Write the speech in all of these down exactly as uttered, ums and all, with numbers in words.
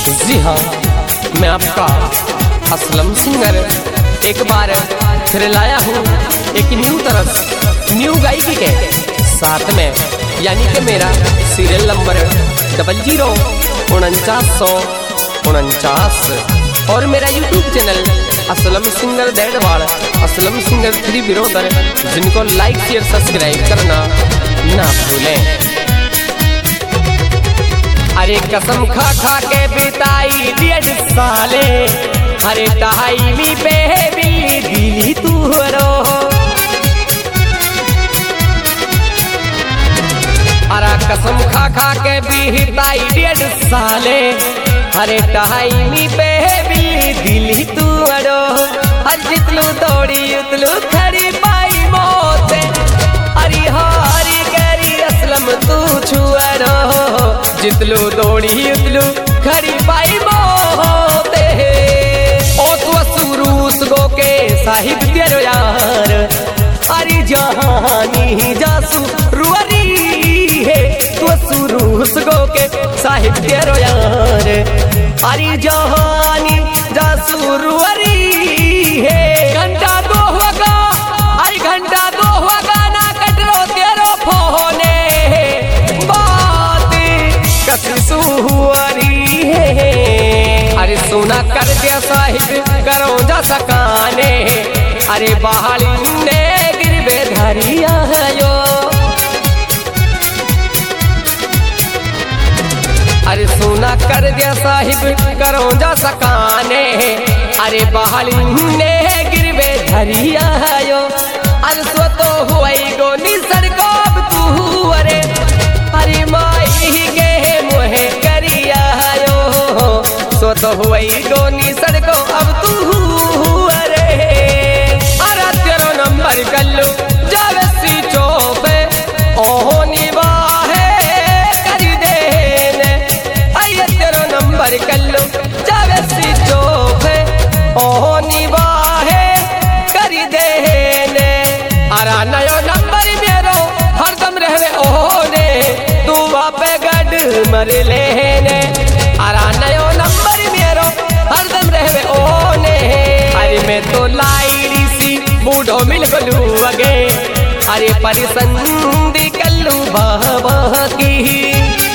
जी हाँ, मैं आपका असलम सिंगर एक बार फिर लाया हूँ एक न्यू तरफ न्यू गायकी के साथ में, यानी कि मेरा सीरियल नंबर डबल जीरो उनचास सौ उनचास और मेरा यूट्यूब चैनल असलम सिंगर दैडवाड़, असलम सिंगर थ्री बिरोदर, जिनको लाइक शेयर सब्सक्राइब करना ना भूलें। अरे कसम खा खा के बिताई डेढ़ साले, अरे टाइमी पे बिल्ली दिली तू रो, अरे कसम खा खा के बिताई डेढ़ साले, अरे टाइमी पे बिल्ली दिली तू रो, हर जितलू दौड़ी उतलू खड़ी पाई मौत, अरे हारी गरी असलम तू छुअरो, जितलू दौड़ी उतलू खड़ी पाई मोते, ओ तू असुरूस गो के साहिब तेरो यार, अरे जहानी जासू रुअरी है, तू असुरूस गो के साहिब तेरो यार, अरे जहानी जासू रुअरी है। घंटा दो होगा, अरे घंटा दो होगा ना कटरो तेरो फोने, अरे सोना कर दिया साहिब करो जा सकाने, अरे बहाली ने गिरबे धरिया यो, अरे सोना कर दिया साहिब करो जा सकाने, अरे बहाली ने गिरबे धरिया यो, अरे सो तो हुई गो निसर को अब तू, अरे अरे माई गे मोहे करिया यो, सो तो हुई गो निसर को अब तू, अरे अरे तेरो नंबर कल्लू जावे सी चोपे ओहो निवाहे कर देने, अये तेरो नंबर कल्लू जावे सी चोपे ओहो निवाहे कर देने, अरे नयो नंबर मेरो हरदम रहवे ओने, तू वापे गड मर लेने, अरे नयो नंबर मेरो हरदम रहवे ओने, अरे मैं तो लाइडी सी बूढ़ो मिल गलू अगे, अरे परिसंदी कल्लू बाबा की,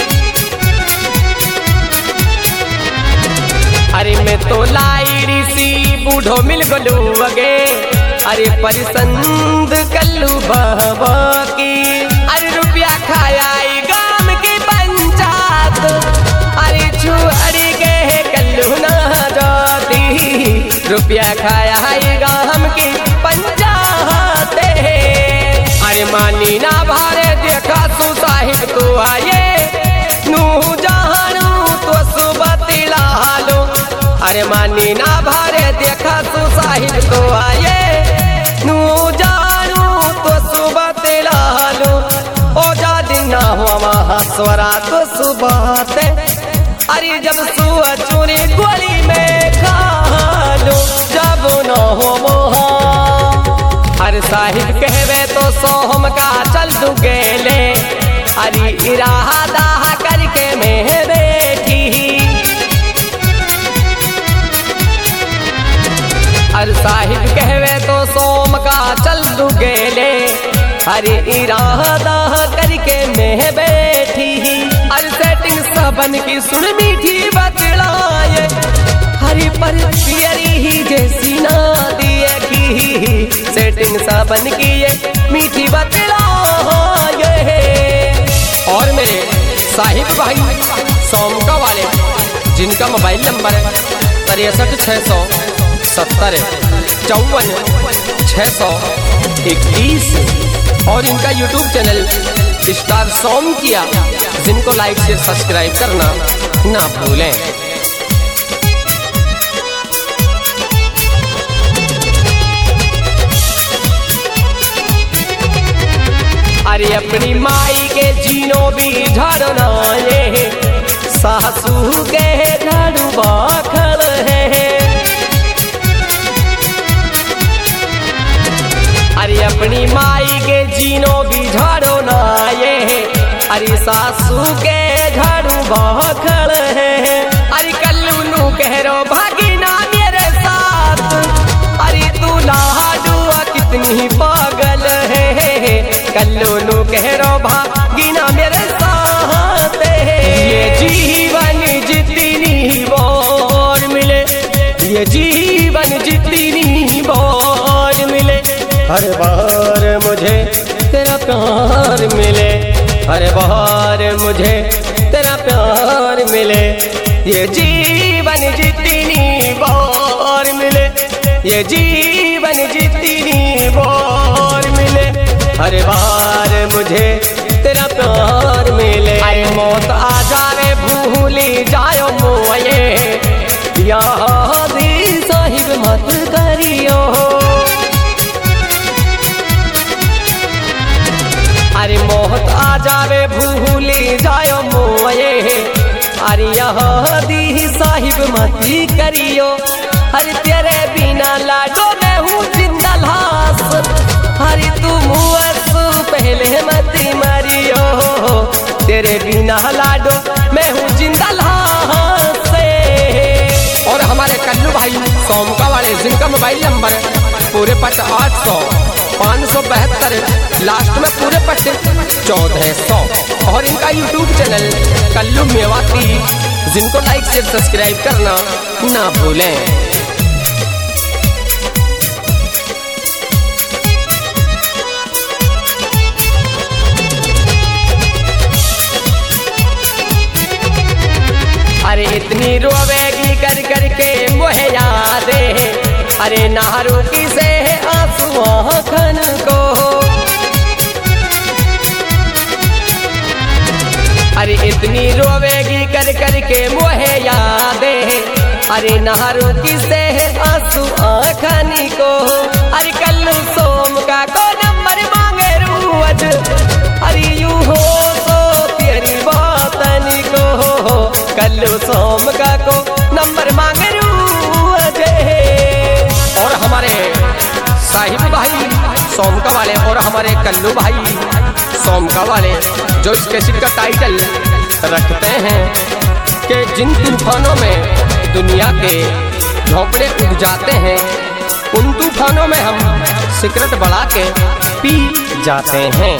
अरे मैं तो लाइडी सी बूढ़ो मिल गलू अगे, अरे परिसंद कल्लू बाबा की, अरे रुपया खाया गाम की पंचायत, अरे छुअड़ी के कल्लू ना जाती, रुपया खाया गाम की पंचायत, अरे मानी ना भारे देखा सु साहिब तू आए, नू जानू तो सुबह तिलालो, अरे मानी ना भारे देखा सु साहिब तो आए, नू जानू तो सुबह तिलालो, ओ जा दिन ना हुआ स्वरा तो सुबह ते, अरे जब सुआ चूरी गोली में खा लो, जब न हो मोहा, अरे साहिब कहवे तो सोहम का चल तू गेले, अरे इरादा करके मैं बैठी, अरे साहिब कहवे तो सोम का चल तू गेले, अरे इरादा करके मैं बैठी, अरे सेटिंग सबन की सुन मीठी बतलाए, हरी पर पियरी ही जैसी ना दिए की, सेटिंग सबन की ये मीठी बतलाए। और मेरे साहिब भाई सोमका वाले, जिनका मोबाइल नंबर है तिरसठ छः सौ सत्तर चौवन छः सौ इक्कीस, और इनका यूट्यूब चैनल स्टार सोम किया, जिनको लाइक शेयर सब्सक्राइब करना ना भूलें। अरे अपनी माई के जीनो भी झड़ना ये, सासू के झाड़ू बाखल है, अरे अपनी माई के जीनो भी झाड़ो ना ये, अरे सासू के झाड़ू बाखल है, अरे कल करो भागीना मेरे साथ। अरे तू लाडू कितनी पागल है, कल्लू नू करो भागीना मेरे साथ। ये जीवन जितनी बार मिले, ये जीवन जितनी बार मिले, हर बार मुझे तेरा प्यार मिले, हर बार मुझे तेरा प्यार मिले। ये जीवन जितनी बार मिले, ये जीवन जितनी बार मिले, हर बार मुझे तेरा प्यार मिले। अरे मौत आ जावे भूली जायो मोये, याद साहिब मत करियो। अरे मौत आ जावे भूली जायो मोये, अरे यादी साहिब मत करियो। अरे तेरे बिना लाडो मैं हूँ जिंदा लाश, अरे तू मुझसे पहले मत मरियो। तेरे बिना लाडो मैं हूँ जिंदा लाश। और हमारे कल्लू भाई सोमका वाले, जिनका मोबाइल नंबर पूरे पट आठ सौ पाँच सौ बहत्तर, लास्ट में पूरे पट्टे चौदह सौ, और इनका यूट्यूब चैनल कल्लू मेवाती, जिनको लाइक शेयर सब्सक्राइब करना ना भूलें। अरे इतनी रोवेगी कर कर के मोहे यादे, अरे नारू की से आंसू आँखन को। अरे इतनी रोवेगी कर कर के मोहे यादे, अरे नारू की से आंसू आँखन को। अरे कल्लू सोम का को नंबर मांगे रोज, अरे यूं हो तो तेरी बातन को। कल्लू सोम का को नंबर मांगे रोज। और हमारे साहिब भाई सोमका वाले और हमारे कल्लू भाई सोमका वाले जो इस कैसेट का टाइटल रखते हैं कि जिन तूफानों में दुनिया के झोंपड़े उग जाते हैं, उन तूफानों में हम सिगरेट बढ़ा के पी जाते हैं।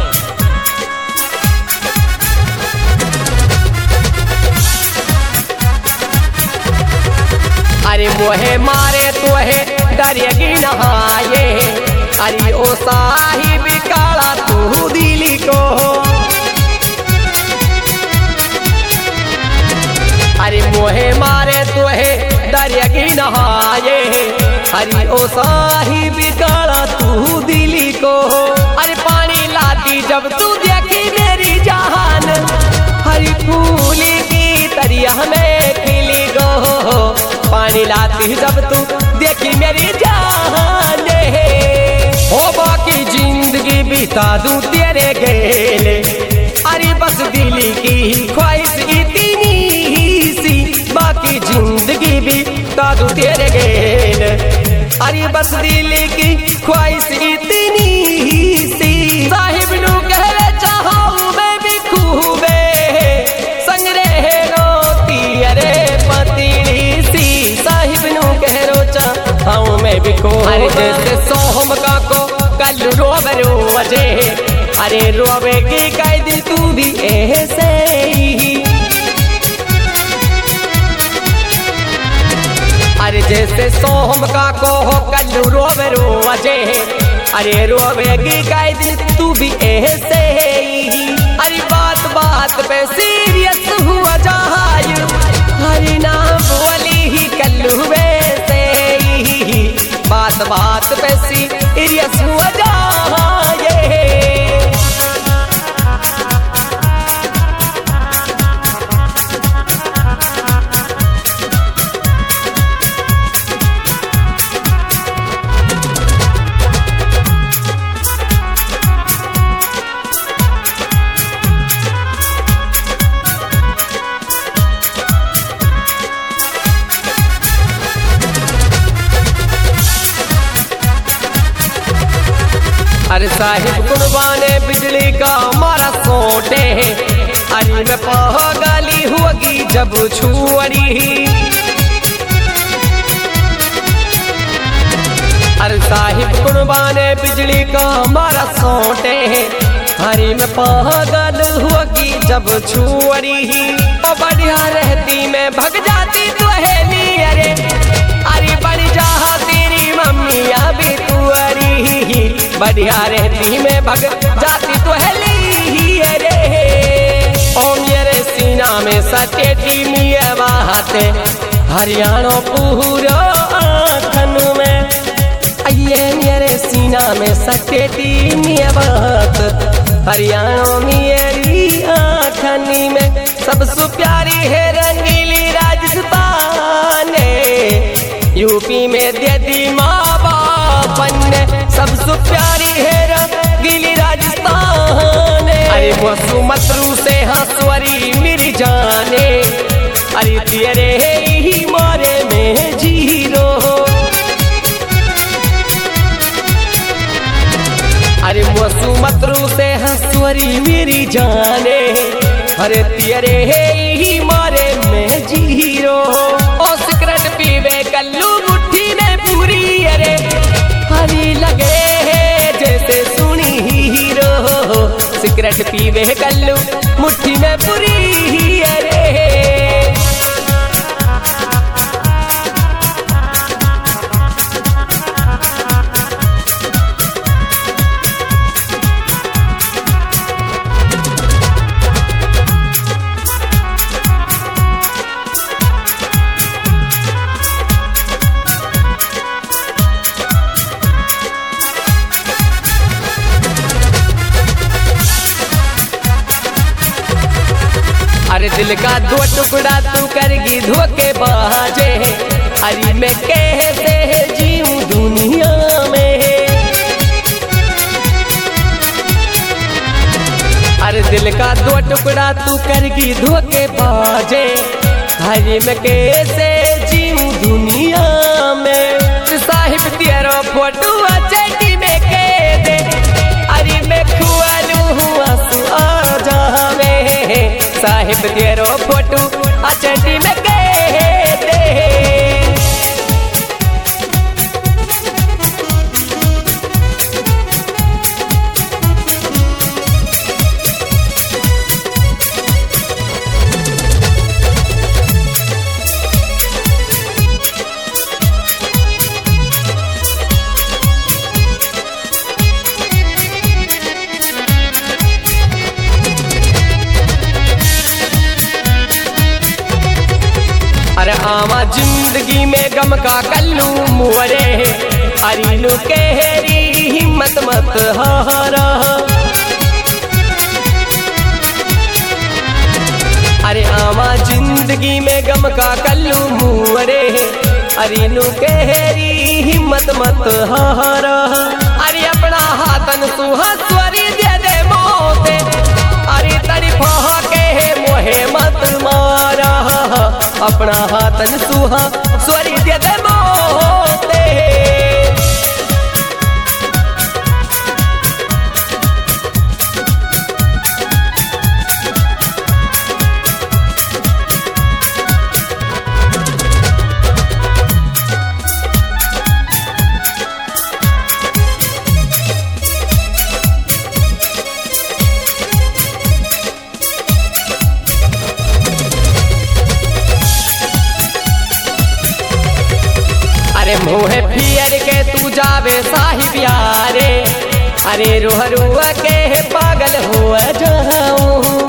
अरे मोहे मारे तो है डरेगी नहाए, अरे ओ साहिब काला तू दिली को। अरे मोहे मारे तो है डरेगी नहाए, अरे ओ साहिब काला तू दिली को। अरे पानी लाती जब तू देखी मेरी जान, हरी फूल की तरिया में खिली गो। पानी लाती जब तू देखी मेरी जान, हो बाकी जिंदगी बिता दूं तेरे गेले। अरे बस दिल की ख्वाहिश इतनी सी, बाकी जिंदगी बिता दूं तेरे गेले। अरे बस दिल की ख्वाहिश इतनी सी, साहिब नू कहवे चाहूं मैं भी खूबे, संग रहे रोती अरे पतिली सी। साहिब नू कहो चाहूं मैं भी खूबे। अरे जैसे सोहम का को कल रोवे रोजे, अरे रोवेगी कैद तू भी ऐसे ही। अरे जैसे सोहम का को कल रोवे रोजे, अरे रोवेगी कैद तू भी ऐसे ही। अरे बात बात पे सीरियस हुआ जाए, हरी नाम बोली ही कल्लू वैसे ही। बात बात पे सीरियस हुआ जाए। अरे साहिब कुर्बाने बिजली का मारा सोटे, अरे मैं पागली होगी जब छुअरी। साहिब कुर्बाने बिजली का मारा सोटे हरी में पागल होगी जब छुअरी ओ बढ़िया रहती मैं भग जाती दुहेली अरे अरे बढ़ जा तेरी मम्मिया भी तुअरी बढ़िया रहती मैं भग जाती दुहेली अरे ओ मेरे सीना में सटेटी मिया बाते हरियाणा पूरा आँखन में ये मेरे सीना में सटेटी मिया बात हरियाणा मेरी आँखनी में सबसे प्यारी है रंगीली राजस्थान यूपी में दीदी माँ बापन सबसे प्यारी है रंगीली राजस्थान अरे वो मतरू से हंसवरी मेरी जाने अरे तेरे ही मारे में जीरो अरे मसू मतरू से हंसवरी मेरी जाने अरे तेरे ही मारे में जीरो ओ सिगरेट पीवे कल्लू मुट्ठी में पूरी अरे हरी लगे है जैसे सुनी हीरो सिगरेट पीवे कल्लू मुट्ठी में पूरी अरे अरे दिल का दो टुकड़ा तू करगी धोखे बाजे अरे मैं कैसे जीऊं दुनिया में अरे दिल का दो टुकड़ा तू करगी धोखे बाजे अरे मैं कैसे जीऊं दुनिया में साहिब तेरा फोटो चेटी में के दे अरे मैं खुआलू हुआ सु आ जावे साहिब तेरो फोटो अचटी में कह दे अरे आमा जिंदगी में गम का कल्लू मुरे अरीलू केहरी हिम्मत मत हारा अरे आमा जिंदगी में गम का कल्लू मुरे अरीलू केहरी हिम्मत मत हारा अरे अपना हाथन सुहस्वरी दे दे मोते अरे तड़फा के मोहे मत मारा अपना हाथन सुहा स्वरी दे दे मोते मुहे फियर के तू जावे साहिब यारे अरे रोह रोह के पागल हो जाऊं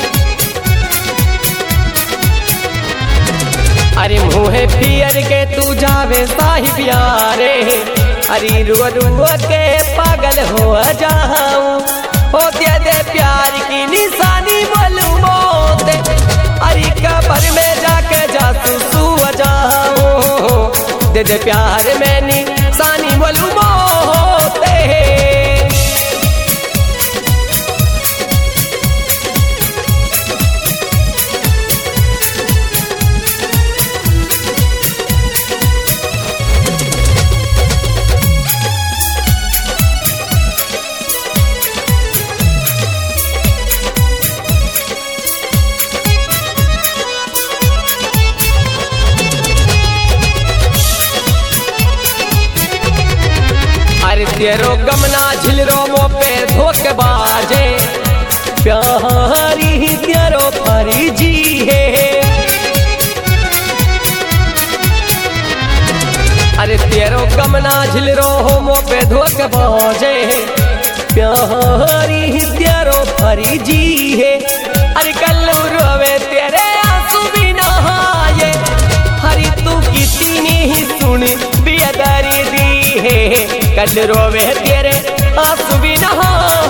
अरे मुहे फियर के तू जावे साहिब यारे अरे रोह रोह के पागल हो जाऊं हो दे दे प्यार की निशानी बोलूं मोते अरे कब्र में जाके जासू सू जाऊं दे दे प्यार में निशानी बोलूं मोते तेरो गमना झिलरो मो पे धोख बाजे प्यारी तेरो परी जी है। अरे तेरो गमना झिलरो मो पे धोख बाजे प्यारी तेरो परी जी है। अरे कल्लू रोवे तेरे आंसू भी नहाए हरी तू कितनी ही सुन बेदर्दी है। कल रोवे तेरे आंसू भी नहाए